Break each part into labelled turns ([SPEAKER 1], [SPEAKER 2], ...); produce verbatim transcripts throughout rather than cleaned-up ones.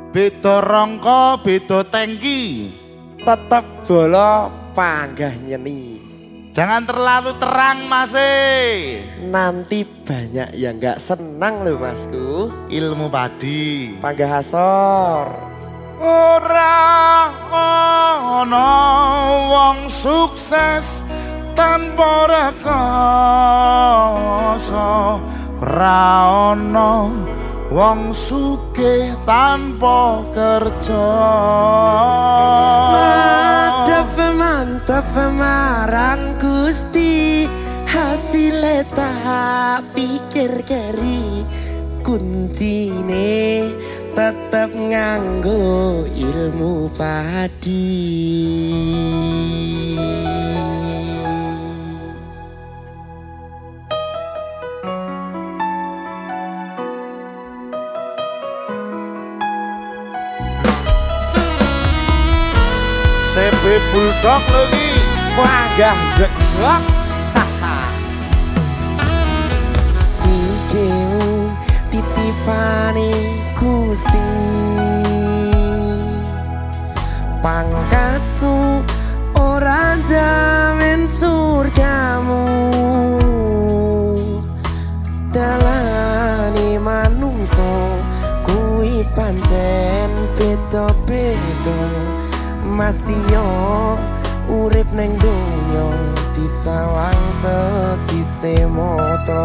[SPEAKER 1] beda rangka, beda tangki.
[SPEAKER 2] Tetep bola panggah nyeni.
[SPEAKER 1] Jangan terlalu terang Mas.
[SPEAKER 2] Nanti banyak yang gak senang loh Masku.
[SPEAKER 1] Ilmu padi.
[SPEAKER 2] Panggah asor.
[SPEAKER 1] Ora ana wong sukses tanpa rekoso. Ora ana wong sugih tanpa kerja.
[SPEAKER 2] Madhep mantep marang Gusti, hasilnya tak pikir keri. Kuncine tetep nganggo ilmu padi.
[SPEAKER 1] C B Bulldog lagi
[SPEAKER 2] Panggah jegok. Sugeng titipane Gusti, pangkatmu ora jamin surgamu. Dalane manungsa kuwi pancen beda-beda. Masih yo urip neng donya disawang sesise moto.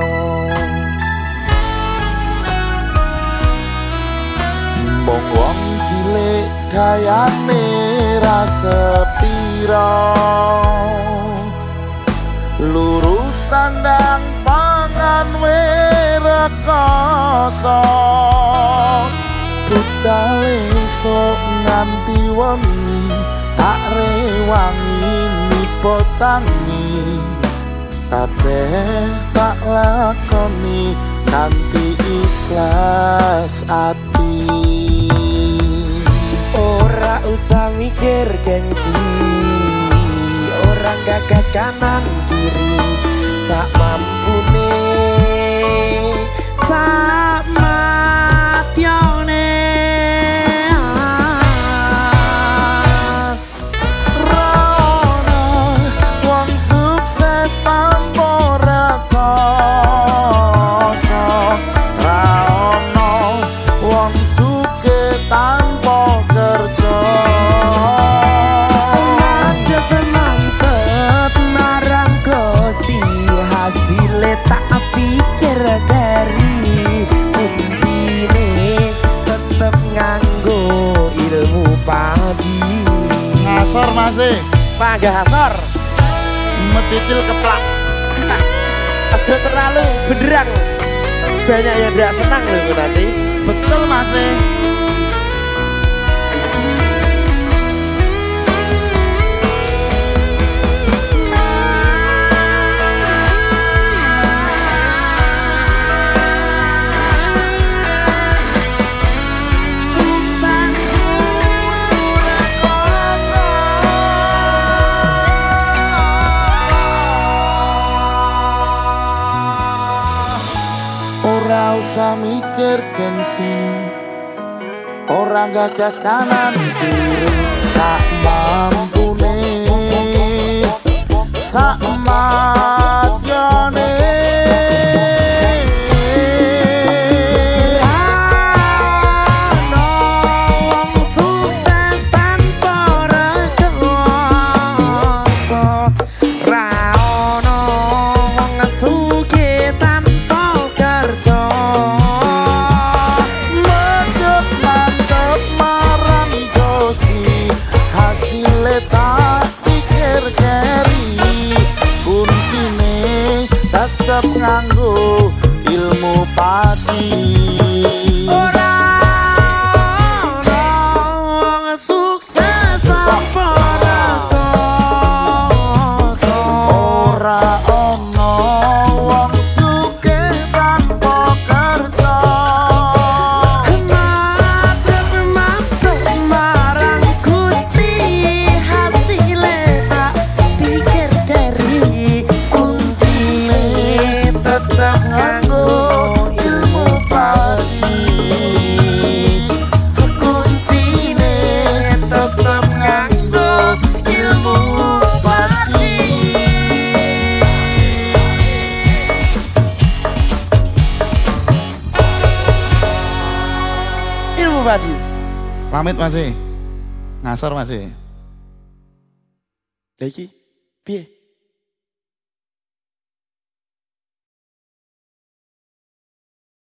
[SPEAKER 1] Mong wong cilik gayane ra sepira, lurus sandang pangan werekoso. Budale sok nganti wengi tak rewangi nipo tangi. Kabeh tak lakoni kanthi ikhlas ati.
[SPEAKER 2] Ora usah mikir gengsi, orang gagas kanan kiri. Sak mampune, sak matyone.
[SPEAKER 1] Ngasor masih
[SPEAKER 2] panggah asor
[SPEAKER 1] mecicil keplak.
[SPEAKER 2] Agak terlalu benderang, banyak yang tidak senang loh nanti.
[SPEAKER 1] Betul masih. Ora usah mikir gengsi, orang gagas kanan kiri. Sak mampune, sak matyone. Tetep nganggo ilmu padi. Ora ana wong sukses tanpa rekoso. Ora ana wong sugih tanpa kerja. Madhep mantep marang Gusti, hasilnya tak pikir dari. Tetap nganggo ilmu padi.
[SPEAKER 2] Padi?
[SPEAKER 3] Pamit masih. Ngasor masih.
[SPEAKER 2] Lagi, piye?